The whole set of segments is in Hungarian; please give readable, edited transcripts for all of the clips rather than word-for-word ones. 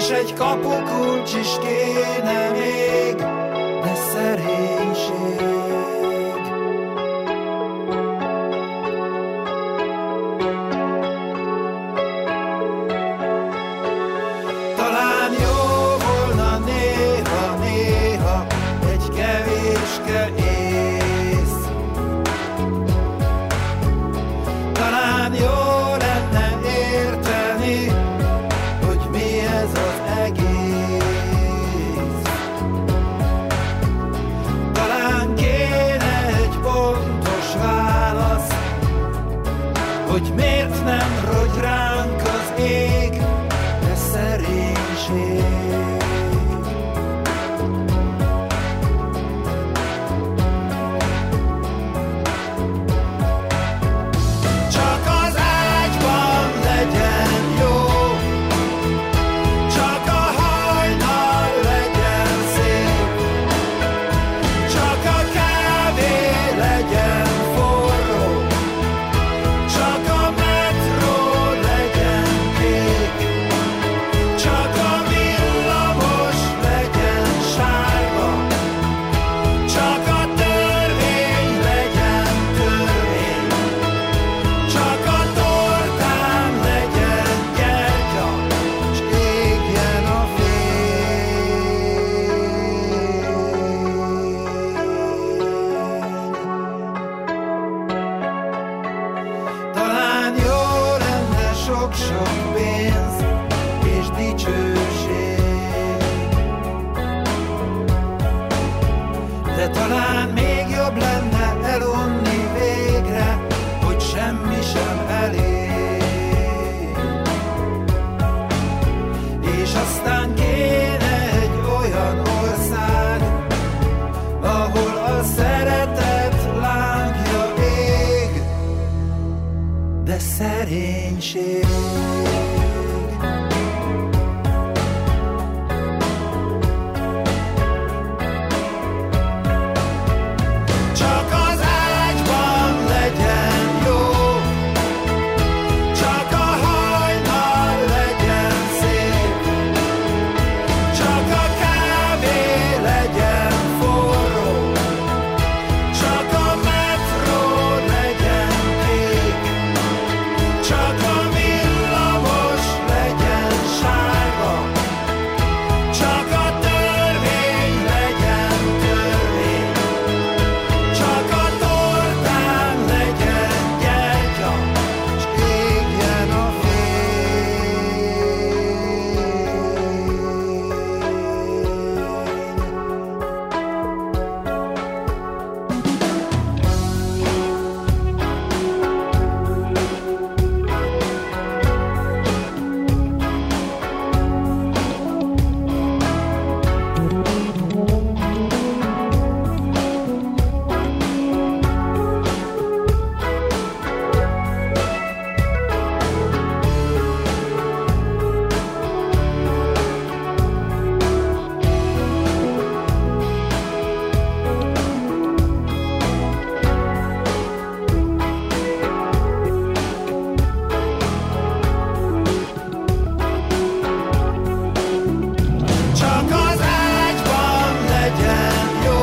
és egy kapukulcs is kéne még, de szerénység. Talán jó volna néha-néha egy kevéske ész. Talán jó lenne érteni, hogy mi ez az egész. Talán kéne egy pontos válasz, hogy miért nem rogy ránk az ég, de szerénység. Csak az ágyban legyen jó, csak a hajnal legyen szép, csak a kávé legyen forró, csak a metró legyen kék, csak a villamos legyen sárga, csak a törvény legyen törvény, csak a tortán legyen gyertya, s égjen a fény. Talán jó lenne sok-sok pénz és dicsőség, de talán még jobb lenne elunni végre, hogy semmi sem elég. És aztán kéne egy olyan ország, ahol a szeretet lángja ég, de szerénység. Csak az ágyban legyen jó, csak a hajnal legyen szép, csak a kávé legyen forró, csak a metró legyen kék, csak a villamos legyen sárga, csak a törvény legyen törvény, csak a tortán legyen gyertya, s égjen a csak az ágyban legyen jó,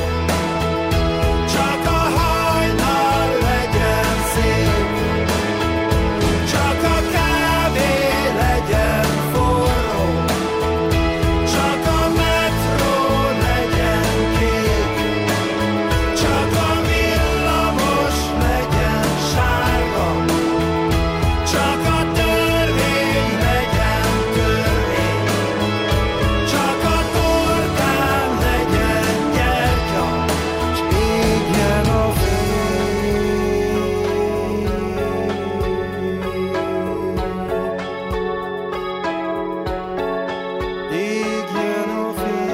csak a hajnal legyen szép, csak a kávé legyen forró, csak a metró legyen kék, csak a villamos legyen sárga, csak a törvény legyen törvény, csak a tortán legyen gyertya, s égjen a fény. Égjen a fény.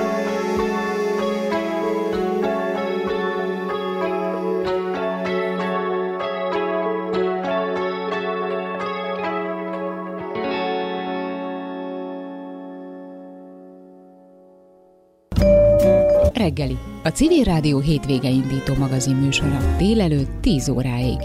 Reggeli, a Civil Rádió hétvége indító magazin műsora délelőtt 10 óráig.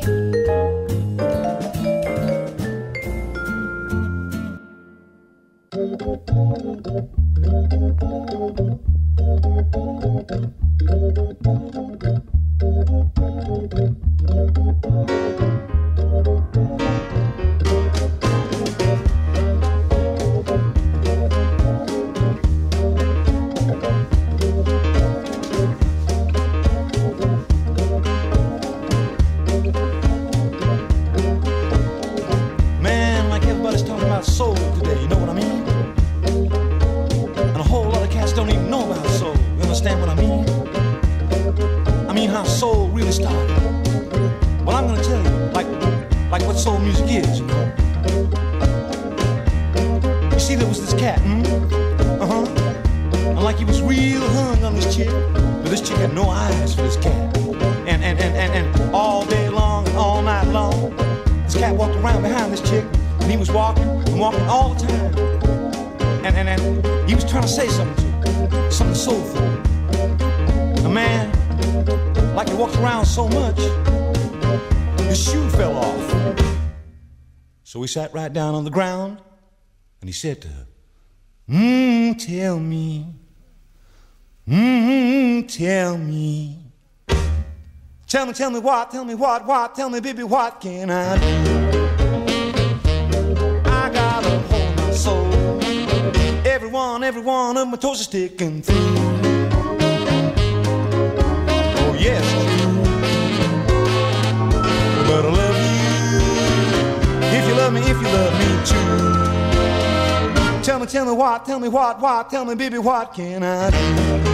So he sat right down on the ground and he said to her, tell me, tell me. Tell me what, tell me, baby, what can I do? I got a hole in my soul. Every one of my toes is sticking through. Oh, yes, but I love you. If you love me too. Tell me what, tell me, baby, what can I do?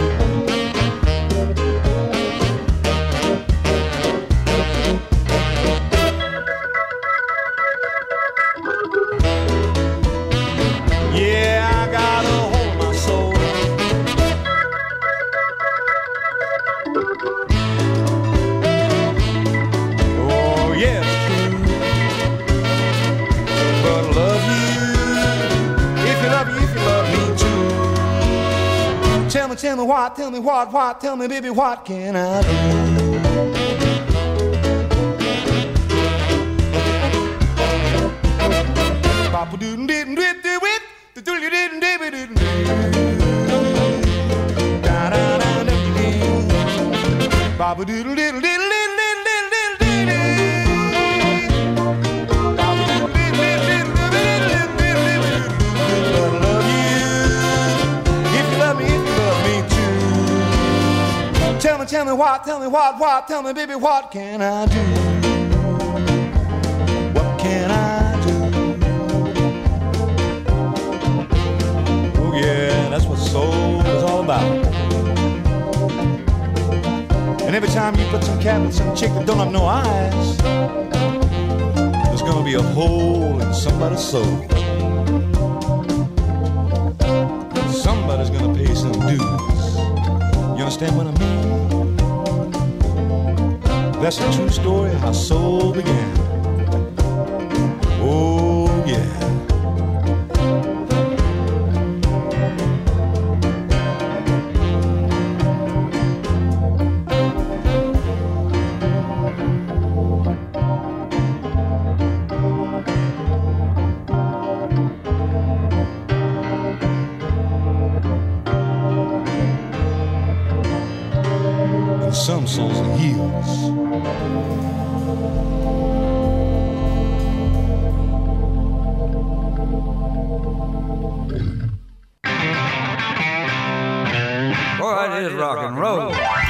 Yeah, I got a hole in my soul. Oh, yes. Tell me what, tell me, baby, what can I do? Papa didn't do it, the do you didn't do it. Papa didn't do it. Tell me what, tell me, baby, what can I do? What can I do? Oh yeah, that's what soul is all about. And every time you put some cat with some chick that don't have no eyes, there's gonna be a hole in somebody's soul. Somebody's gonna pay some dues. You understand what I mean? That's a true story of how soul began. Oh, yeah. And some souls are heels. Is rock and roll.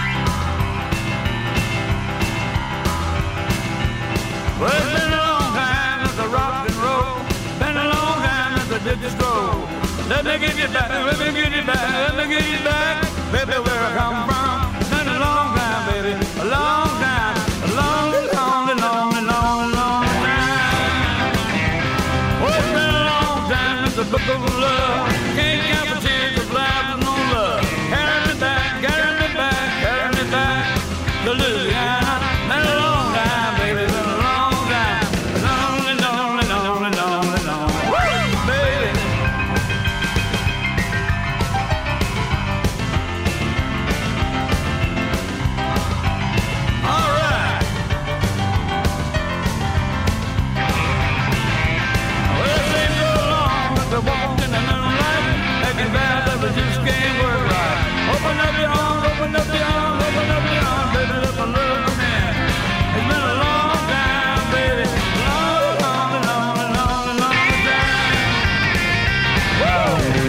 Well, it's been a long time since I rocked and roll. Been a long time since I did this stroll. Let me get you back, let me get you back, let me get you back, baby, where I come from. It's been a long time, baby, a long time, a long time. Oh, it's been a long time since the book of love. Can't count the tears of life with no love. Carry me back to Louisiana. Been a long time, baby, been a long time. Lonely. Woo, baby. making bad love, it just can't work right. Open up your arms, open up your arms, open up your arms, baby, let my love come in. It's been a long time, baby, long, long, long, long, long time. Whoa!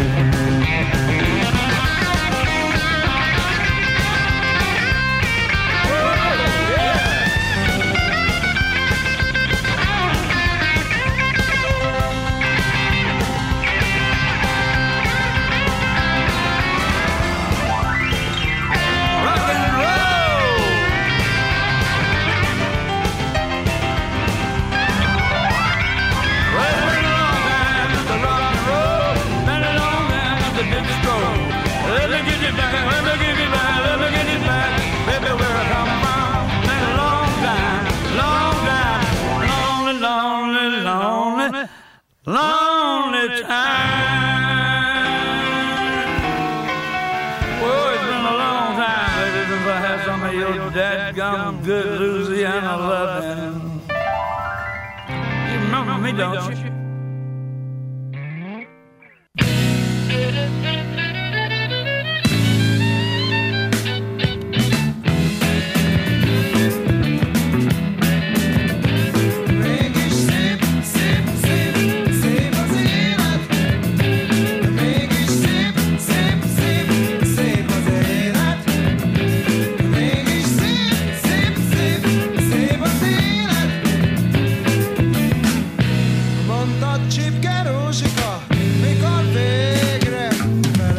Lonely time. Oh, it's been a long time, baby, since I had some of your dadgum good Louisiana loving. You remember me, don't you? Csipke Rózsika, mikor végre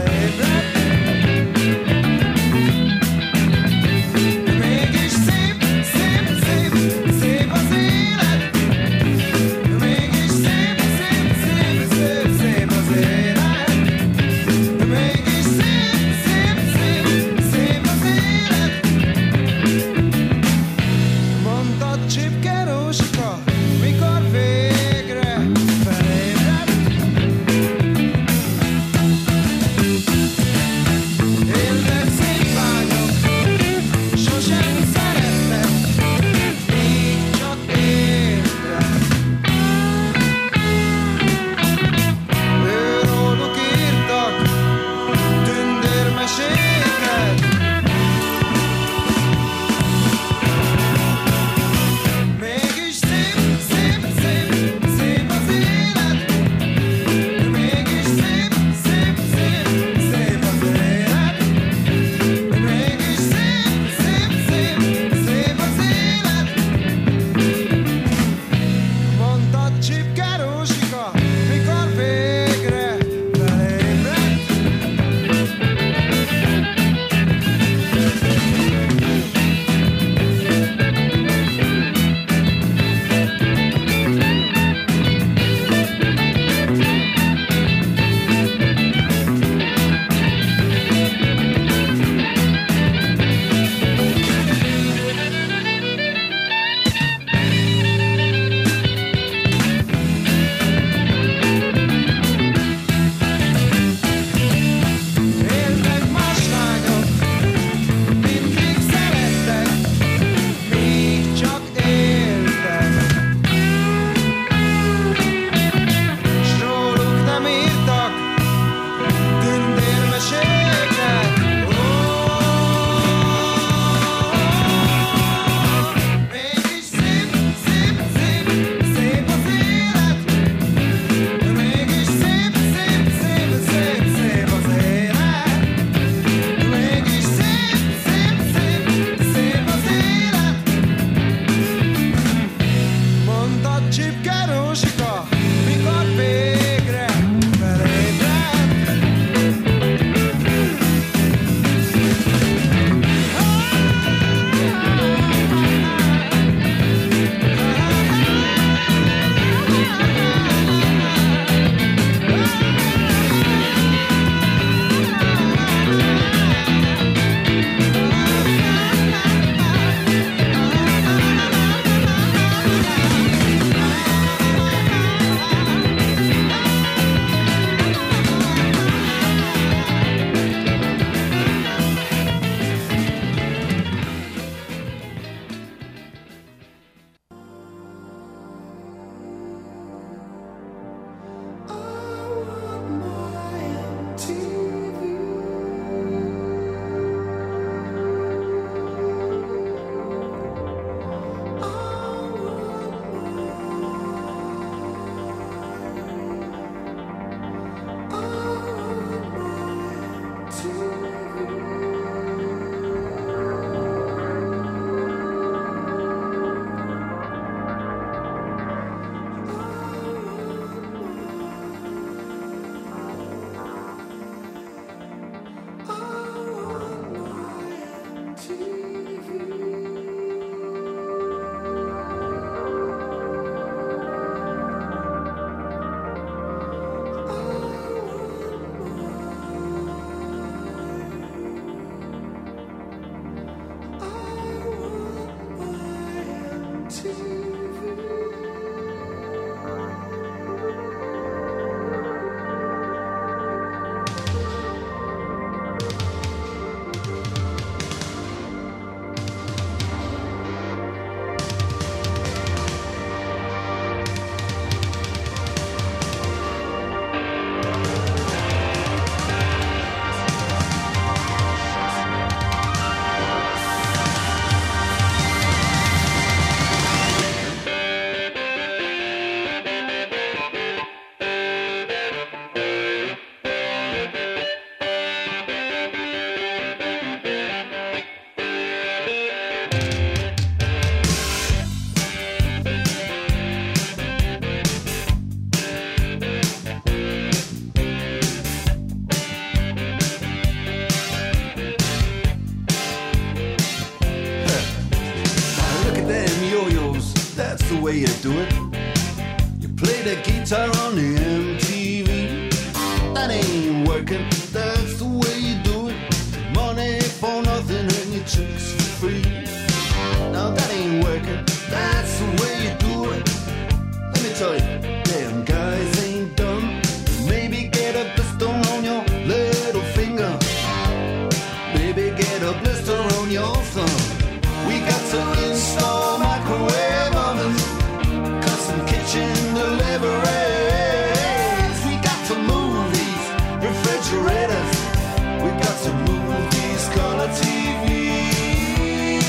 way you do it. You play the guitar on the MTV. That ain't working, that's the way you do it. Money for nothing and your chicks for free. Now that ain't working, that's the way you do it. Let me tell you, damn guys ain't dumb. Maybe get a blister on your little finger. Maybe get a blister on your thumb. We got to install microwave ovens, custom kitchen deliveries. We got to move these refrigerators. We got to move these color TVs.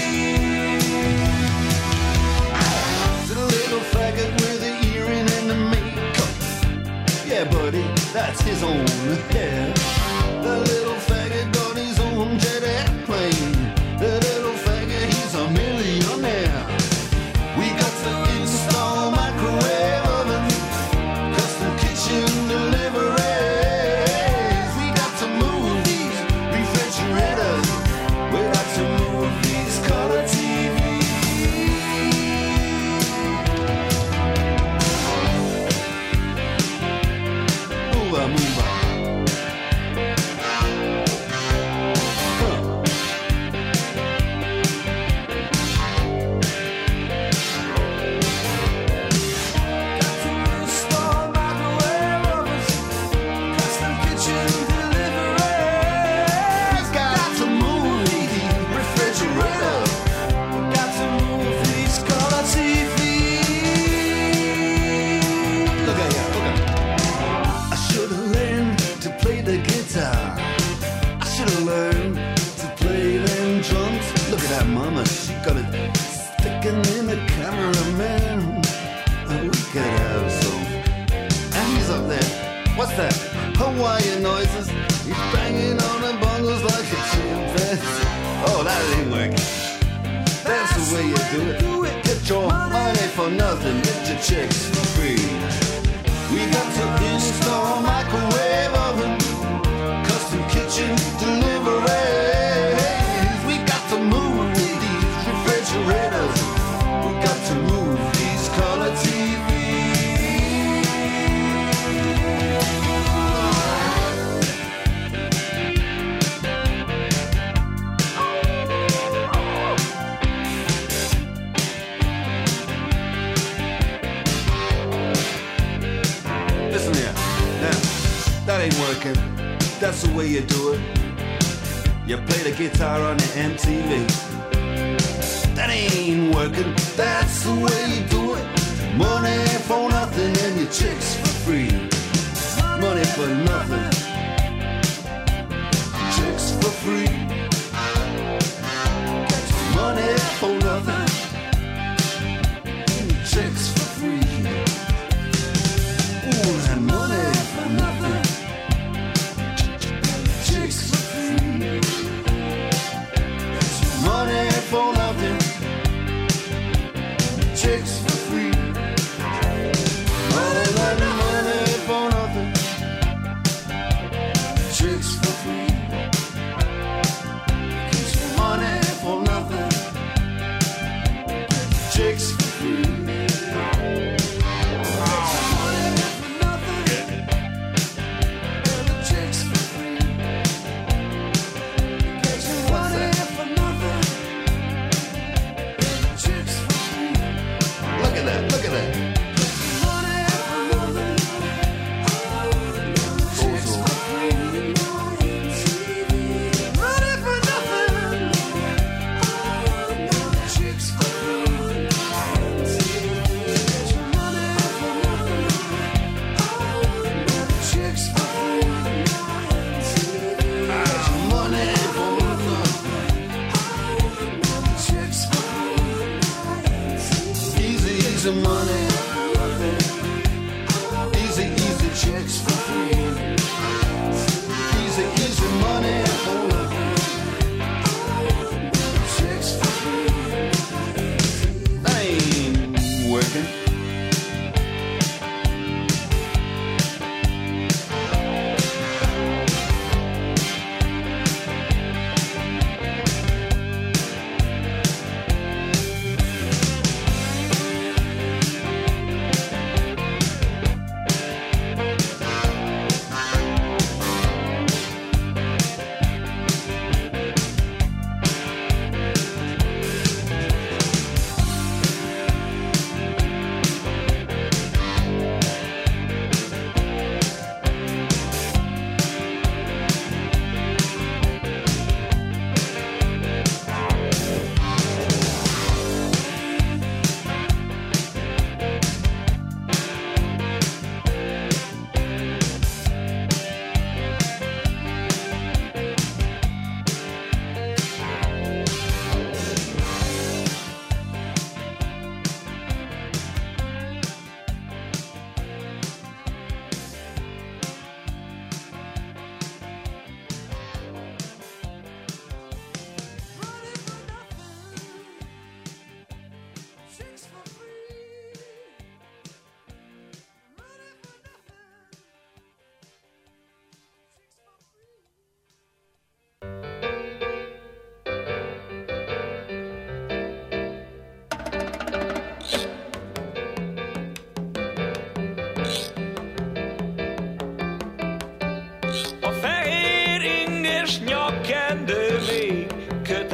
To the little faggot with the earring and the makeup. Yeah, buddy, that's his own hair. The little faggot got his own jet airplane. The little faggot, he's a millionaire. We got to install microwave oven, custom kitchen deliveries. We got to move these refrigerators. We got to move these color TVs. Move on, move on. Mama, she got it sticking in the cameraman. Oh, we could have some. And he's up there. What's that? Hawaiian noises. He's banging on the bongos like a chimpanzee. Oh, that ain't working. That's the way you do it. Get your money for nothing. Get your chicks for free. We got to install microwave oven, custom kitchen deliveries. We got to move these refrigerators. We got to move these color TVs. Listen here, now, that ain't working. That's the way you do it. You play the guitar on the MTV. That ain't working. That's the way you do it. Money for nothing and your chicks for free. Money for nothing, chicks for free. Money for nothing, chicks for free. Ooh, that money for nothing, chicks for free. Money for nothing, chicks for free. All that money for nothing,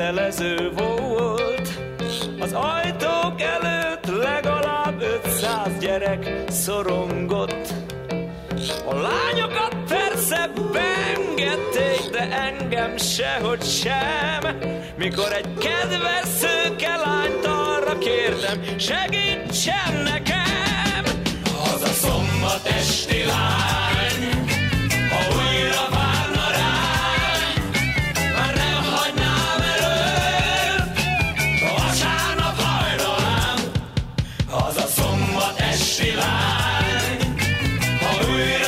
kötelező volt. Az ajtók előtt legalább 500 gyerek szorongott. A lányokat persze beengedték, de engem sehogy sem. Mikor egy kedves szőke lányt arra kértem, segítsen nekem. Az a szombat esti lány, ha újra várna rám, már nem hagynám előtt, vasárnap hajnalán. Az a szombat esti lány, ha újra